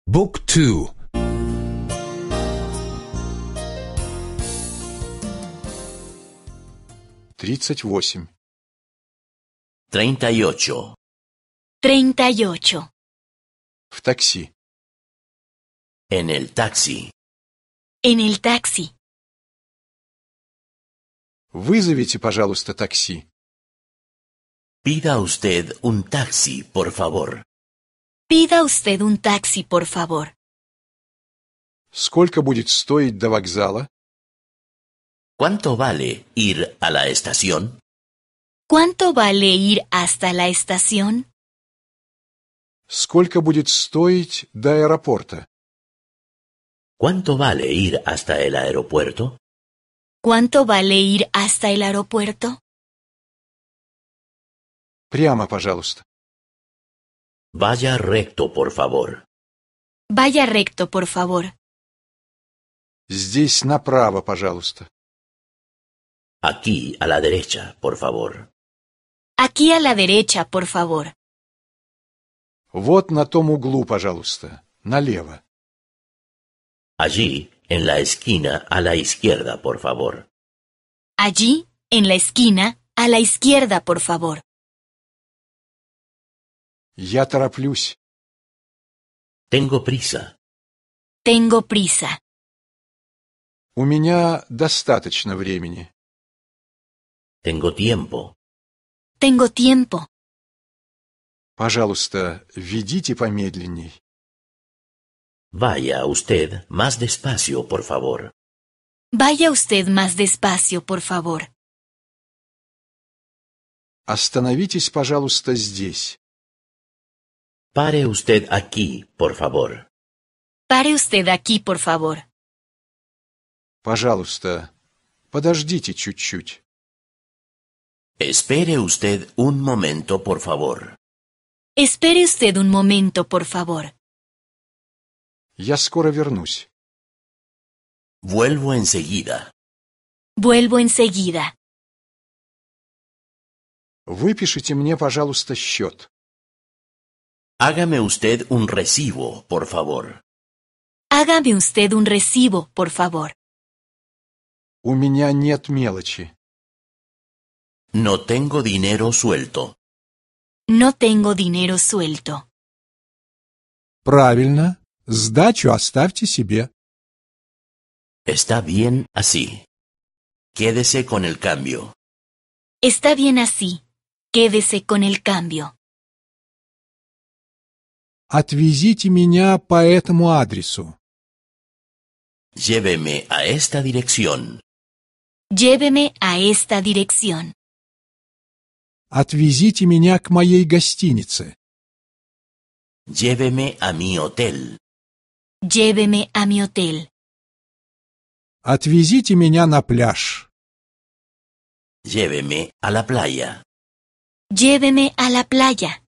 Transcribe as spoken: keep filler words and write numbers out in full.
Book two. Тридцать восемь. Treinta y ocho. Treinta y ocho. В такси. En el taxi. En el taxi. Вызовите, пожалуйста, такси. Pida usted un taxi, por favor. Pida usted un taxi, por favor. Сколько будет стоить до вокзала? ¿Cuánto vale ir a la estación? ¿Cuánto vale ir hasta la estación? Сколько будет стоить до аэропорта? ¿Cuánto vale ir hasta el aeropuerto? ¿Cuánto vale ir hasta el aeropuerto? Прямо, пожалуйста. Vaya recto, por favor. Vaya recto, por favor. Здесь направо, пожалуйста. Aquí, a la derecha, por favor. Aquí a la derecha, por favor. Вот на том углу, пожалуйста. Налево. Allí, en la esquina, a la izquierda, por favor. Allí, en la esquina, a la izquierda, por favor. Я тороплюсь. Tengo prisa. Tengo prisa. У меня достаточно времени. Tengo tiempo. Tengo tiempo. Пожалуйста, ведите помедленней. Vaya usted más despacio, por favor. Vaya usted más despacio, por favor. Остановитесь, пожалуйста, здесь. Pare usted aquí, por favor. Pare usted aquí, por favor. Пожалуйста, подождите чуть-чуть. Espere usted un momento, por favor. Espere usted un momento, por favor. Я скоро вернусь. Vuelvo enseguida. Vuelvo enseguida. Выпишите мне, пожалуйста, счет. Hágame usted un recibo, por favor. Hágame usted un recibo, por favor. У меня нет мелочи. No tengo dinero suelto. No tengo dinero suelto. Правильно. Сдачу оставьте себе. Está bien así. Quédese con el cambio. Está bien así. Quédese con el cambio. Отвезите меня по этому адресу. Lléveme a esta dirección. Lléveme a esta dirección. Отвезите меня к моей гостинице. Lléveme a mi hotel. Lléveme a mi hotel. Отвезите меня на пляж. Lléveme a la playa. Lléveme a la playa.